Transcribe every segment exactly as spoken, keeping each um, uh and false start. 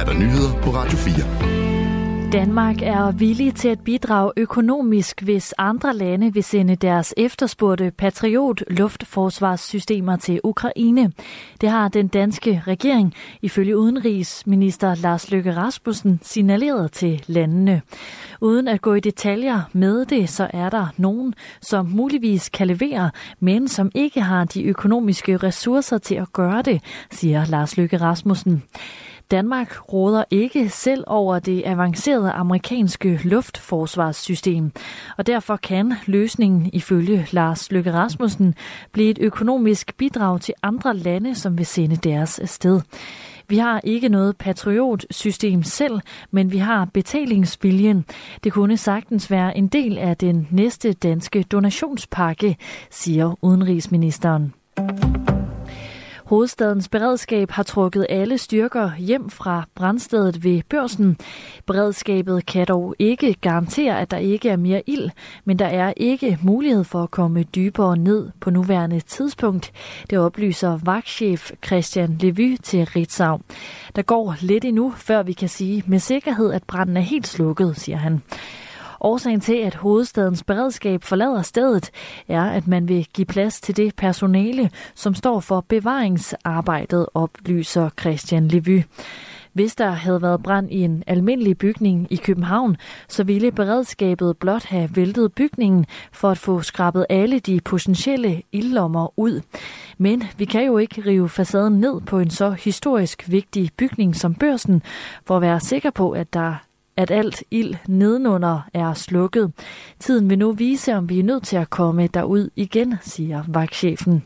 der nyheder på Radio fire. Danmark er villig til at bidrage økonomisk, hvis andre lande vil sende deres efterspurgte Patriot-luftforsvarssystemer til Ukraine. Det har den danske regering, ifølge udenrigsminister Lars Løkke Rasmussen, signaleret til landene. Uden at gå i detaljer med det, så er der nogen, som muligvis kan levere, men som ikke har de økonomiske ressourcer til at gøre det, siger Lars Løkke Rasmussen. Danmark råder ikke selv over det avancerede amerikanske luftforsvarssystem, og derfor kan løsningen ifølge Lars Løkke Rasmussen blive et økonomisk bidrag til andre lande, som vil sende deres afsted. Vi har ikke noget Patriot-system selv, men vi har betalingsviljen. Det kunne sagtens være en del af den næste danske donationspakke, siger udenrigsministeren. Hovedstadens beredskab har trukket alle styrker hjem fra brandstedet ved Børsen. Beredskabet kan dog ikke garantere, at der ikke er mere ild, men der er ikke mulighed for at komme dybere ned på nuværende tidspunkt. Det oplyser vagtchef Christian Levy til Ritzau. Der går lidt endnu, før vi kan sige med sikkerhed, at branden er helt slukket, siger han. Årsagen til, at hovedstadens beredskab forlader stedet, er, at man vil give plads til det personale, som står for bevaringsarbejdet, oplyser Christian Levy. Hvis der havde været brand i en almindelig bygning i København, så ville beredskabet blot have væltet bygningen for at få skrabet alle de potentielle ildlommer ud. Men vi kan jo ikke rive facaden ned på en så historisk vigtig bygning som Børsen, for at være sikker på, at der at alt ild nedenunder er slukket. Tiden vil nu vise, om vi er nødt til at komme derud igen, siger vagtchefen.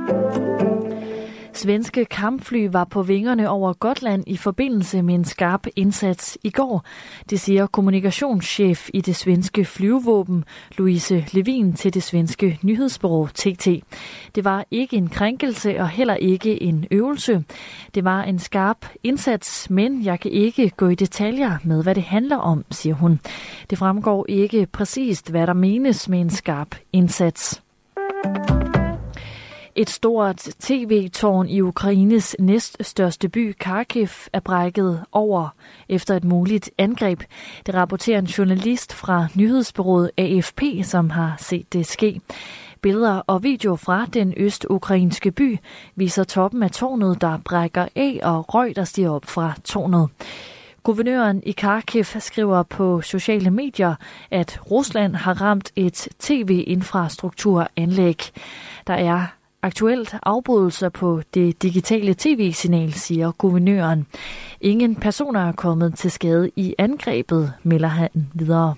Svenske kampfly var på vingerne over Gotland i forbindelse med en skarp indsats i går. Det siger kommunikationschef i det svenske flyvevåben, Louise Levin, til det svenske nyhedsbureau T T. Det var ikke en krænkelse og heller ikke en øvelse. Det var en skarp indsats, men jeg kan ikke gå i detaljer med, hvad det handler om, siger hun. Det fremgår ikke præcist, hvad der menes med en skarp indsats. Et stort tv-tårn i Ukraines næststørste by, Kharkiv, er brækket over efter et muligt angreb. Det rapporterer en journalist fra nyhedsbureauet A F P, som har set det ske. Billeder og video fra den østukrainske by viser toppen af tårnet, der brækker af, og røg, der stiger op fra tårnet. Guvernøren i Kharkiv skriver på sociale medier, at Rusland har ramt et tv-infrastrukturanlæg. Der er aktuelt afbrydelser på det digitale tv-signal, siger guvernøren. Ingen personer er kommet til skade i angrebet, melder han videre.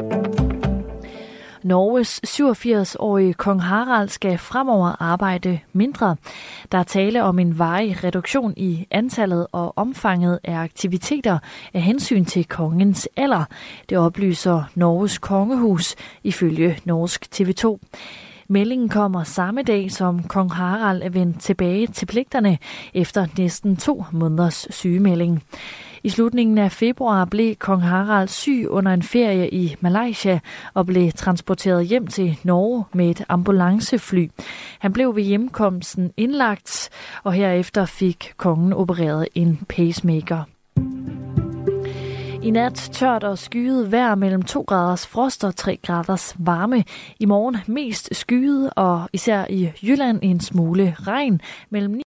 Norges syvogfirs-årige kong Harald skal fremover arbejde mindre. Der er tale om en varig reduktion i antallet og omfanget af aktiviteter af hensyn til kongens alder. Det oplyser Norges kongehus ifølge norsk T V to. Meldingen kommer samme dag, som kong Harald er vendt tilbage til pligterne efter næsten to måneders sygemelding. I slutningen af februar blev kong Harald syg under en ferie i Malaysia og blev transporteret hjem til Norge med et ambulancefly. Han blev ved hjemkomsten indlagt, og herefter fik kongen opereret en pacemaker. I nat tørt og skyet vejr mellem to graders frost og tre graders varme. I morgen mest skyet og især i Jylland en smule regn mellem